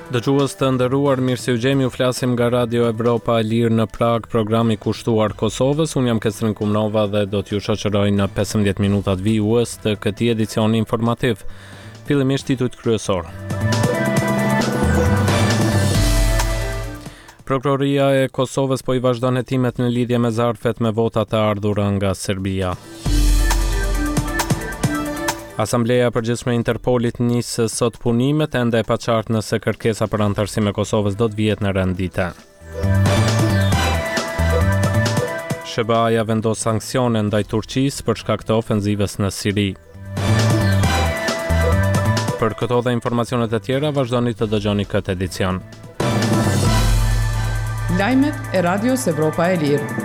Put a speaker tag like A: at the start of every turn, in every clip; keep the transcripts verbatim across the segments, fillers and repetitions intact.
A: Dëgjues të nderuar, mirë se u gjemi, u flasim nga Radio Evropa e Lirë në Prag, programi kushtuar Kosovës. Unë jam Kestrin Kumnova dhe do t'ju shoqëroj në pesëmbëdhjetë minutat vijues të këtij edicioni informativ. Fillimisht titujt kryesor. Prokuroria e Kosovës po i vazhdon hetimet në lidhje me zarfet me vota të ardhura nga Serbia. Asambleja e Përgjithshme e Interpolit nis sot punimet, ende e paqartë nëse kërkesa për anëtarësim e Kosovës do të vihet në rendite. S B A-ja vendos sanksione ndaj Turqisë për shkak të ofenzivës në Siri. Për këto dhe informacionet e tjera, vazhdoni të dëgjoni këtë edicion.
B: Lajmet e Radios Evropa e Lirë.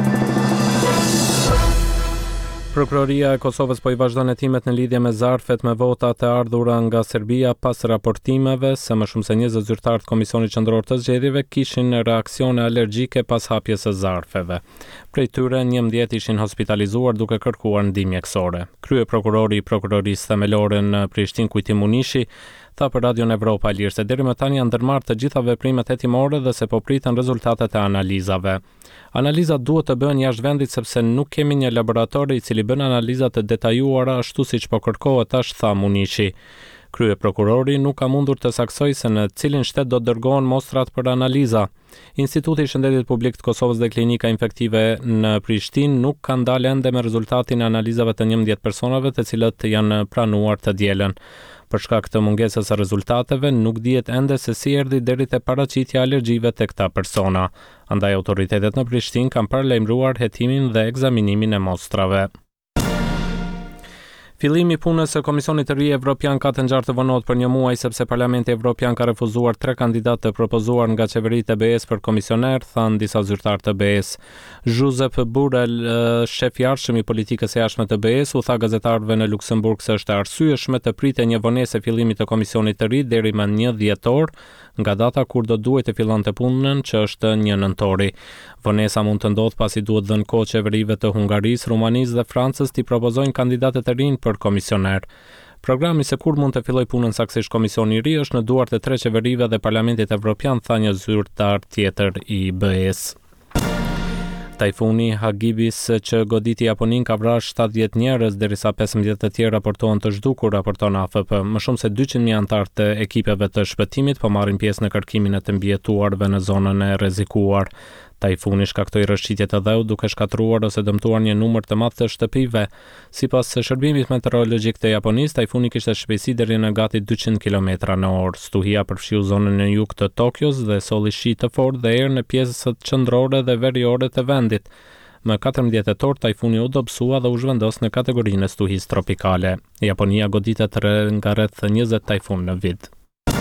A: Prokuroria e Kosovës po i vazhdon hetimet në lidhje me zarfet me vota të ardhura nga Serbia pas raportimeve se më shumë se njëzet zyrtarë të Komisionit Qendror të Zgjedhjeve kishin reaksione alergjike pas hapjes së zarfeve. Prej tyre njëmbëdhjetë ishin hospitalizuar duke kërkuar ndihmë mjekësore. Krye prokurori i prokurorisë themelore në Prishtinë, Kujtim Munishi, tha për Radion Evropa e Lirë se deri më tani janë ndërmarrë të gjitha veprimet hetimore dhe se po priten rezultatet e analizave. Analizat duhet të bëhen jashtë vendit sepse nuk kemi një laborator i cili bën analiza të detajuara ashtu siç po kërkohet tash, tha Munishi. Krye prokurori nuk ka mundur të saksoj se në cilin shtet do të dërgohen mostrat për analiza. Instituti i Shëndetit Publik të Kosovës dhe Klinika Infektive në Prishtinë nuk kanë dalë ende me rezultatin e analizave të njëmbëdhjetë personave të cilët janë pranuar të dielën. Për shkak të mungesës së rezultateve, nuk dihet ende se si erdhi deri te paraqitja e alergjive tek këta persona. Andaj autoritetet në Prishtinë kanë paralajmëruar hetimin dhe ekzaminimin e mostrave. Fillimi i punës së Komisionit të Ri Evropian ka të ngjarë të vonohet për një muaj sepse Parlamenti Evropian ka refuzuar tre kandidatë të propozuar nga qeveritë e B E S për komisioner, thanë disa zyrtarë të B E S. Josep Borrell, shef i arshëm i politikës së jashtme të B E S, u tha gazetarëve në Luksemburg se është e arsyeshme të pritet një vonesë e fillimit të Komisionit të Ri deri më një dhjetor, nga data kur do duhet të fillonte punën, që është një nëntori. Vonesa mund të ndodhë pasi duhet dhënë kohë qeverive të Hungarisë, Rumanisë dhe Francës t'i propozojnë kandidatë të rinj për komisioner. Programi se kur mund të filloj punën saktësisht komisioni i ri është në duart e tre qeverive dhe Parlamentit Evropian, tha një zyrtar tjetër i B E S. Tajfuni Hagibis që goditi Japoninë ka vrarë shtatëdhjetë njerëz derisa pesëmbëdhjetë të tjerë raportohen të zhdukur, raporton A F P. Më shumë se dyqind mijë anëtar të ekipeve të shpëtimit po marrin pjesë në kërkimin e të mbijetuarve në zonën e rrezikuar. Tajfuni shkaktoi rrëshqitje të dheu duke shkatruar ose dëmtuar një numër të madh të shtëpive. Sipas shërbimit meteorologjik të Japonisë, tajfuni kishte shpejtësi deri në gati dyqind kilometra në orë. Stuhia përfshiu zonën e jug të Tokios dhe solli shi të fortë dhe erë në pjesët qendrore dhe veriore të vendit. Më katërmbëdhjetë tetor, tajfuni u dobësua dhe u zhvendos në kategorinë e stuhisë tropikale. Japonia goditet nga rreth njëzet tajfun në vit.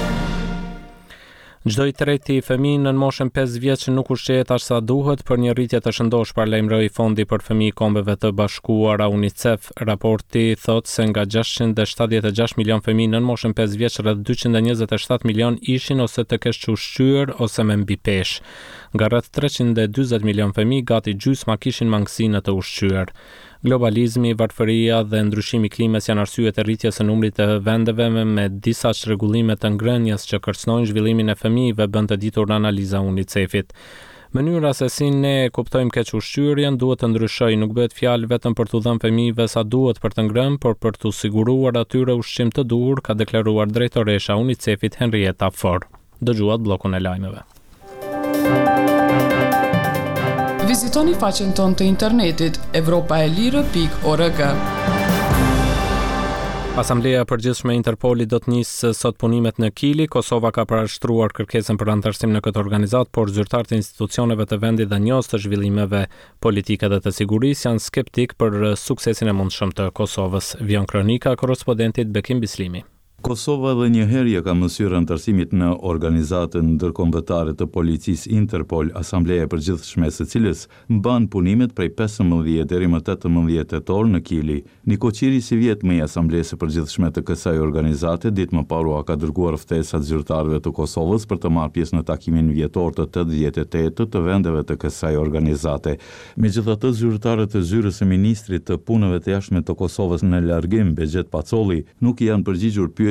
A: Çdo i treti fëmijë në moshën pesë vjeç nuk ushqehet as sa duhet për një rritje të shëndosh, paralajmëroi Fondi për Fëmijë i Kombeve të Bashkuara UNICEF. Raporti thotë se nga gjashtëqind e shtatëdhjetë e gjashtë milion fëmijë në moshën pesë vjeç, rreth dyqind e njëzet e shtatë milion ishin ose të keq ushqyer ose me mbi peshë. Nga rreth treqind e dyzet milion fëmijë, gati gjysma kishin mangësinë të ushqyer. Globalizmi, varfëria dhe ndryshimi i klimës janë arsye të rritjes së numrit të vendeve me, me disa çrregullime të ngrënies që kërcënojnë zhvillimin e fëmijëve, bën të ditur analiza UNICEF-it. Mënyra se si ne kuptojmë keq ushqyerjen duhet të ndryshojë, nuk bëhet fjalë vetëm për t'u dhënë fëmijëve sa duhet për të ngrënë, por për t'u siguruar atyre ushqim të duhur, ka deklaruar drejtoresha UNICEF-it Henrietta Ford. Dëgjuat bllokun e lajmeve.
B: Vizitoni faqen tonë të internetit evropaelire pikë org.
A: Asambleja e Përgjithshme e Interpolit do të nisë sot punimet në Kili. Kosova ka parashtruar kërkesën për anëtarësim në këtë organizat, por zyrtarët e institucioneve të vendit dhe njohës të zhvillimeve politike dhe të sigurisë janë skeptik për suksesin e mundshëm të Kosovës. Vion kronika korrespondentit Bekim Bislimi.
C: Kosova dhe njëherë ka mësyrë anëtarësimit në organizatën ndërkombëtare të policisë Interpol, Asambleja e Përgjithshme së cilës mban punimet prej pesëmbëdhjetë deri më tetëmbëdhjetë tetor në Kili. Niko Qiri, si vjetmi i Asamblesë së Përgjithshme të kësaj organizate, ditë më parë ka dërguar ftesat zyrtarëve të Kosovës për të marrë pjesë në takimin vjetor të tetëdhjetë e tetë të vendeve të kësaj organizate. Megjithatë, zyrtarët e zyrës së ministrit të punëve të jashtme të Kosovës në largim, Bexhet Pacolli, nuk janë përgjigjur pyetjeve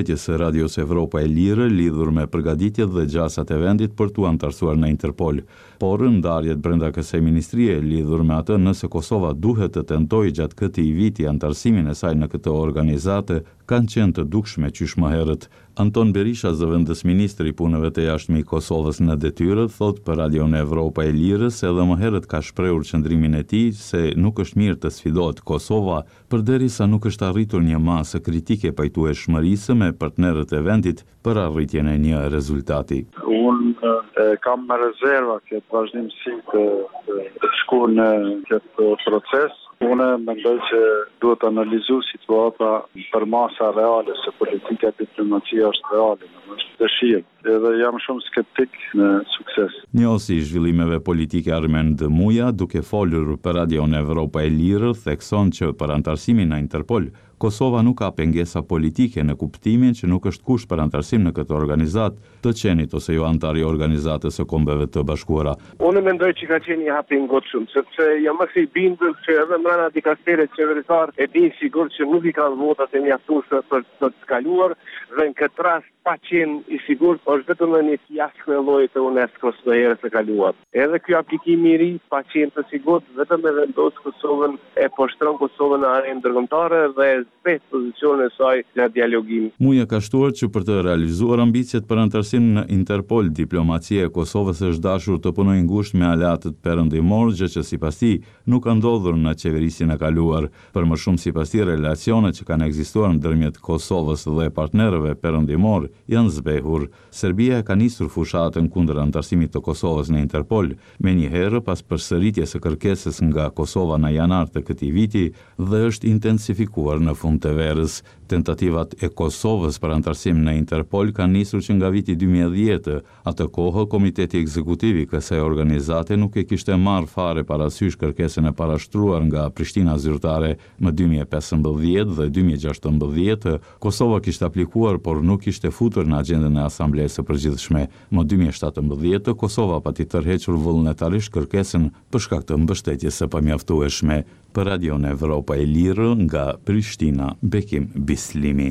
C: mbështetjes së Radios Evropa e Lirë lidhur me përgatitjet dhe gjasat e vendit për tu antarësuar në Interpol. Por ndarjet brenda kësaj ministrie lidhur me atë nëse Kosova duhet të tentojë gjatë këtij viti antarësimin e saj në këtë organizate kanë qenë të dukshme qysh më herët. Anton Berisha, zëvendës ministri i punëve të jashtme i Kosovës në detyrë, thot për Radion Evropa e Lirës se edhe më herët ka shprehur qëndrimin e tij se nuk është mirë të sfidohet Kosova, përderisa nuk është arritur një masë kritike pajtueshmërisë me partnerët e vendit për arritjen e një rezultati.
D: Unë e, kam me rezerva këtë vazhdimsi të, të, të shku në këtë proces. Unë mendoj që duhet analizu situata për masa reale, se politika e diplomacia është reale, në është dëshirë, edhe jam shumë skeptik në sukses.
C: Njohësi i zhvillimeve politike Armen Dëmuja, duke folur për Radion Evropa e Lirë, thekson që për antarësimin në Interpol, Kosova nuk ka pengesa politike në kuptimin që nuk është kusht për antarësim në këtë organizat të qenit ose jo antar i Organizatës së Kombeve të Bashkuara.
E: Unë mendoj që ka qenë një hap i ngotshëm, sepse jam më i bindur që edhe mbrana dikasteret qeveritar e din sigur që nuk i kanë votat e mjaftueshme për të kaluar, dhe në këtë rast pa qenë i sigurt është vetëm një fiasko e llojit të UNESCO-s në herët e kaluar. Edhe ky aplikim i ri pa qenë të sigurt vetëm e vendos Kosovën e poshtron Kosovën në arenë ndërkombëtare dhe zbet pozicionin e saj në dialogim.
C: Muja ka shtuar që për të realizuar ambicjet për antarësim në Interpol, diplomacia e Kosovës është dashur të punojë ngushtë me aleatët perëndimor, gjë që sipas tij nuk ka ndodhur në qeverisjen e kaluar. Për më shumë sipas tij relacionet që kanë ekzistuar ndërmjet Kosovës dhe partnerëve perëndimor janë zbehur. Serbia ka nisur fushatën kundër antarësimit të Kosovës në Interpol, menjëherë pas përsëritjes së kërkesës nga Kosova në janar të këtij viti dhe është intensifikuar në fund të verës. Tentativat e Kosovës për antarësim në Interpol kanë nisur që nga viti dy mijë e dhjetë. Atë kohë Komiteti Ekzekutivi i kësaj organizate nuk e kishte marrë fare parasysh kërkesën e parashtruar nga Prishtina zyrtare. Më dy mijë e pesëmbëdhjetë dhe dy mijë e gjashtëmbëdhjetë Kosova kishte aplikuar por nuk ishte futur në agjendën e Asamblesë së Përgjithshme. Më dy mijë e shtatëmbëdhjetë Kosova pati tërhequr vullnetarisht kërkesën për shkak të mbështetjes së pamjaftueshme. Për Radion Evropa e Lirë nga Prishtina, Bekim Bislimi.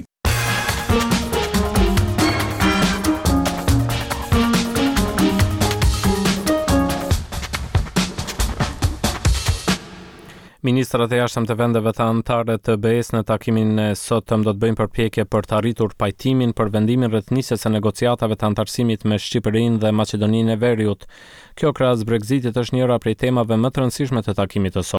A: Ministrat e jashtëm të vendeve të anëtare të B E S në takimin e sotëm do të bëjnë përpjekje për të arritur pajtimin për vendimin rreth nisjes së negociatave të antarësimit me Shqipërinë dhe Maqedoninë e Veriut. Kjo krahas Brexitit është njëra prej temave më të rëndësishme të takimit të sotëm.